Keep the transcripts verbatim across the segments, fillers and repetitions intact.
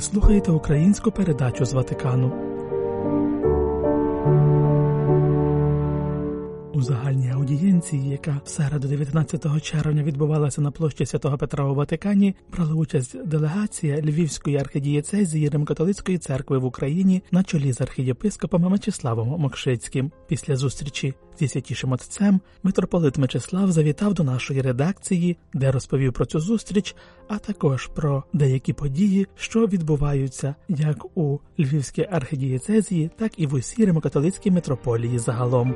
слухаєте українську передачу з Ватикану. У загальній аудієнції, яка в середу дев'ятнадцятого червня відбувалася на площі Святого Петра у Ватикані, брала участь делегація Львівської архідієцезії Римо-католицької церкви в Україні на чолі з архієпископом Мечиславом Мокшицьким. Після зустрічі зі святішим отцем митрополит Мечислав завітав до нашої редакції, де розповів про цю зустріч, а також про деякі події, що відбуваються як у Львівській архідієцезії, так і в усій Римо-католицькій митрополії загалом.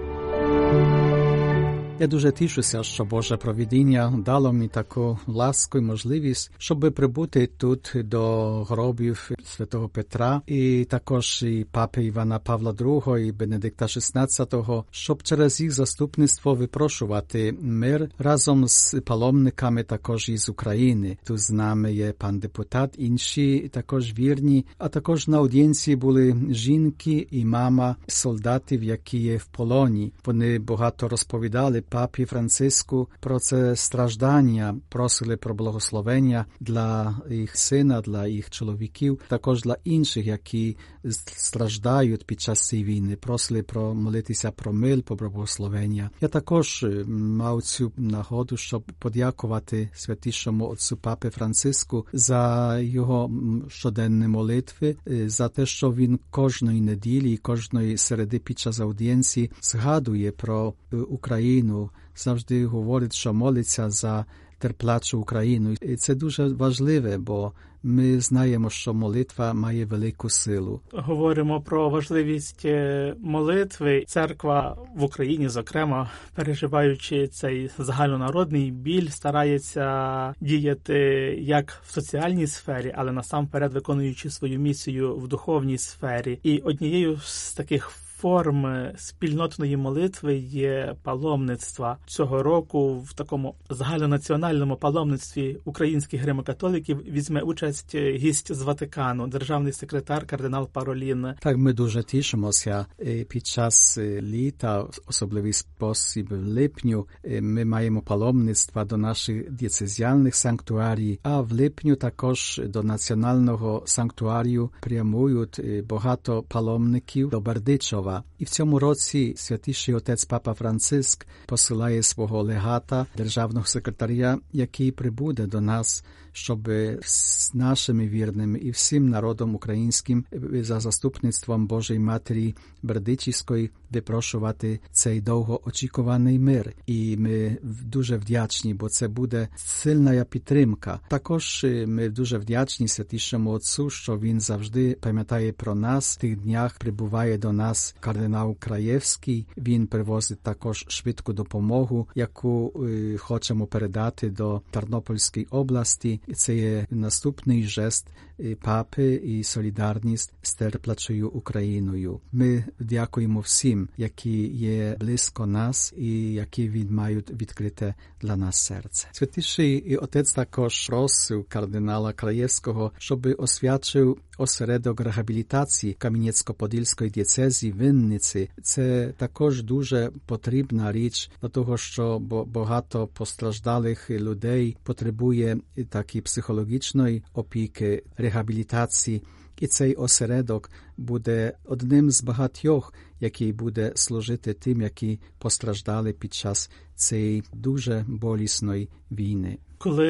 Я дуже тішуся, що Боже провидіння дало мені таку ласку і можливість, щоб прибути тут до гробів Святого Петра і також і папи Івана Павла другого і Бенедикта шістнадцятого, щоб через їх заступництво випрошувати мир разом з паломниками також із України. Тут з нами є пан депутат, інші також вірні, а також на аудієнції були жінки і мама солдатів, які є в полоні. Вони багато розповідали папі Франциску про це страждання, просили про благословення для їх сина, для їх чоловіків, також для інших, які страждають під час цієї війни, просили про молитися про мир, про благословення. Я також мав цю нагоду, щоб подякувати святішому отцю папи Франциску за його щоденні молитви, за те, що він кожної неділі і кожної середи під час аудієнції згадує про Україну, завжди говорить, що молиться за терплячу Україну. І це дуже важливе, бо ми знаємо, що молитва має велику силу. Говоримо про важливість молитви. Церква в Україні, зокрема, переживаючи цей загальнонародний біль, старається діяти як в соціальній сфері, але насамперед виконуючи свою місію в духовній сфері. І однією з таких форм спільнотної молитви є паломництва. Цього року в такому загальнонаціональному паломництві українських греко-католиків візьме участь гість з Ватикану, державний секретар кардинал Паролін. Так, ми дуже тішимося. Під час літа, в особливий спосіб в липню, ми маємо паломництва до наших дієцезіальних санктуарій, а в липню також до національного санктуарію прямують багато паломників до Бердичева. І в цьому році святіший отець Папа Франциск посилає свого легата, державного секретаря, який прибуде до нас, щоб з нашими вірними і всім народом українським за заступництвом Божої Матері Бердичівської випрошувати цей довгоочікуваний мир. І ми дуже вдячні, бо це буде сильна підтримка. Також ми дуже вдячні святішому отцю, що він завжди пам'ятає про нас. В тих днях прибуває до нас кардинал Краєвський. Він привозить також швидку допомогу, яку е, хочемо передати до Тернопільської області. І це є наступний жест папи і солідарність з терплячою Україною. Ми дякуємо всім, які є близько нас і які він мають відкрите для нас серце. Святіший отець також просив кардинала Краєвського, щоб освячив осередок реабілітації Кам'янець-Подільської дієцезії Вінниці. Це також дуже потрібна річ, для того, що багато постраждалих людей потребує такі психологічної опіки, реабілітації. І цей осередок буде одним з багатьох, який буде служити тим, які постраждали під час цієї дуже болісної війни.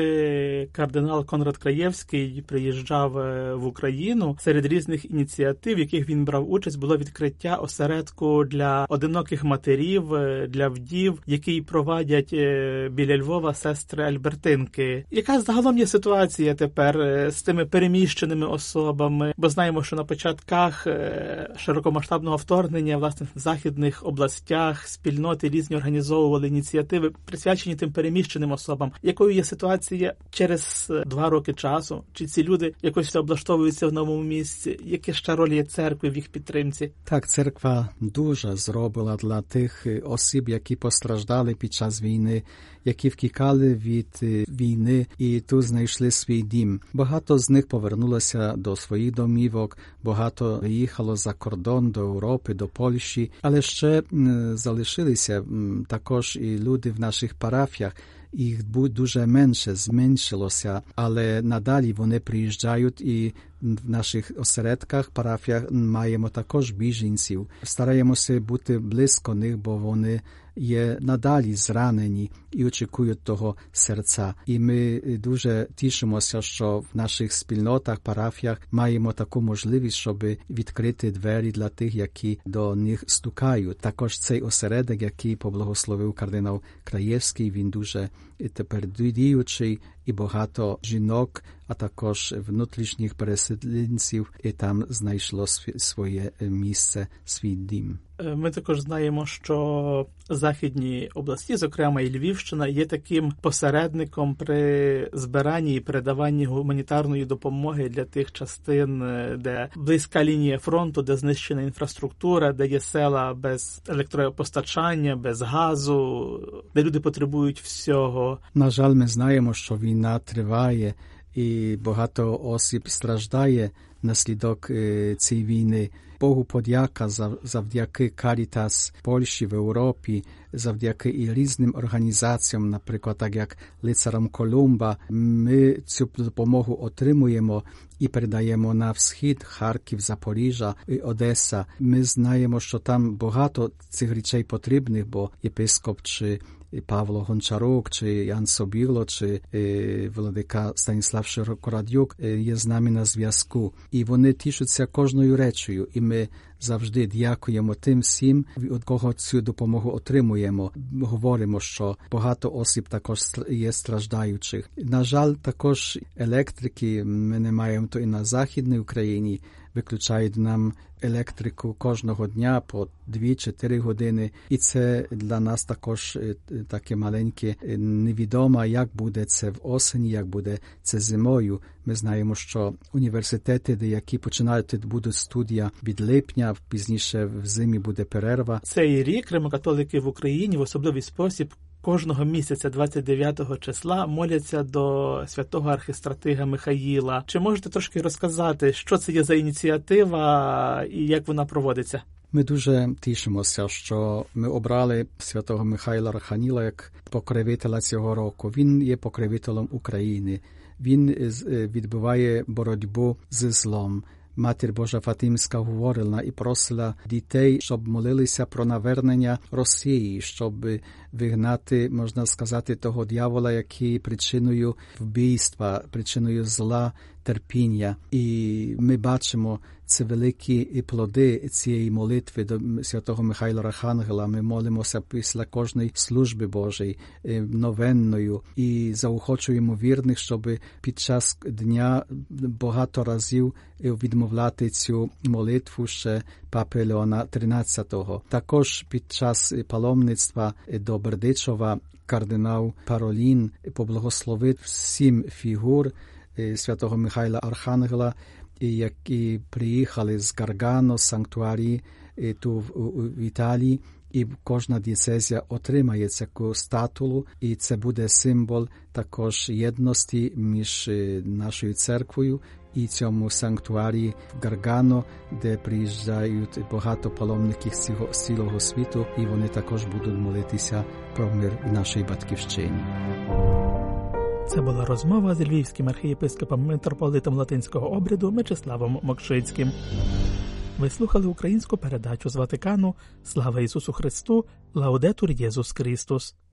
Коли кардинал Конрад Краєвський приїжджав в Україну, серед різних ініціатив, в яких він брав участь, було відкриття осередку для одиноких матерів, для вдів, який провадять біля Львова сестри Альбертинки. Яка загалом є ситуація тепер з тими переміщеними особами? Бо знаємо, що на початках широкомасштабного вторгнення, власне, в західних областях спільноти різні організовували ініціативи, присвячені тим переміщеним особам. Якою є ситуація Ситуація через два роки часу? Чи ці люди якось облаштовуються в новому місці? Яка ще роль є церкви в їх підтримці? Так, церква дуже зробила для тих осіб, які постраждали під час війни, які втікали від війни і тут знайшли свій дім. Багато з них повернулося до своїх домівок, багато виїхало за кордон до Європи, до Польщі, але ще залишилися також і люди в наших парафіях, їх дуже менше, зменшилося, але надалі вони приїжджають і в наших осередках, парафіях маємо також біженців. Стараємося бути близько них, бо вони є надалі зранені і очікують того серця. І ми дуже тішимося, що в наших спільнотах, парафіях маємо таку можливість, щоб відкрити двері для тих, які до них стукають. Також цей осередок, який поблагословив кардинал Краєвський, він дуже тепер діючий, і багато жінок, а також внутрішніх переселенців, і там знайшло своє місце, свій дім. Ми також знаємо, що західні області, зокрема і Львівщина, є таким посередником при збиранні і передаванні гуманітарної допомоги для тих частин, де близька лінія фронту, де знищена інфраструктура, де є села без електропостачання, без газу, де люди потребують всього. На жаль, ми знаємо, що війна триває, і багато осіб страждає наслідок цієї війни. Богу подяка завдяки Карітас Польщі в Європі, завдяки і різним організаціям, наприклад, так як Лицарам Колумба, ми цю допомогу отримуємо і передаємо на схід, Харків, Запоріжжя і Одеса. Ми знаємо, що там багато цих речей потрібних, бо єпископ чи Павло Гончарук, чи Ян Собіло, чи е, владика Станіслав Широкорадюк е, є з нами на зв'язку. І вони тішуться кожною речею. І ми завжди дякуємо тим всім, від кого цю допомогу отримуємо. Говоримо, що багато осіб також є страждаючих. На жаль, також електрики, ми не маємо то і на Західній Україні, виключають нам електрику кожного дня по дві-чотири години. І це для нас також таке маленьке невідомо, як буде це в осені, як буде це зимою. Ми знаємо, що університети, де які починають, будуть студія від липня, пізніше в зимі буде перерва. Цей рік римокатолики в Україні в особливий спосіб кожного місяця двадцять дев'ятого числа моляться до святого архистратига Михаїла. Чи можете трошки розказати, що це є за ініціатива і як вона проводиться? Ми дуже тішимося, що ми обрали святого Михайла Архангела як покровителя цього року. Він є покровителем України. Він відбиває боротьбу з злом. Матір Божа Фатимська говорила і просила дітей, щоб молилися про навернення Росії, щоб вигнати, можна сказати, того дьявола, який причиною вбивства, причиною зла, терпіння. І ми бачимо ці великі плоди цієї молитви до святого Михайла Архангела. Ми молимося після кожної служби Божої новенною і заохочуємо вірних, щоб під час дня багато разів відмовляти цю молитву ще папи Леона тринадцятого. Також під час паломництва до Бердичева кардинал Паролін поблагословив сім фігур святого Михайла Архангела, які приїхали з Гаргано, санктуарії тут в Італії, і кожна дієцезія отримає цю статулу, і це буде символ також єдності між нашою церквою і цьому санктуарії в Гаргано, де приїжджають багато паломників з цілого світу, і вони також будуть молитися про мир в нашій батьківщині. Це була розмова з львівським архієпископом митрополитом Латинського обряду Мечиславом Мокшицьким. Ви слухали українську передачу з Ватикану. Слава Ісусу Христу! Лаудетур Єсус Христос!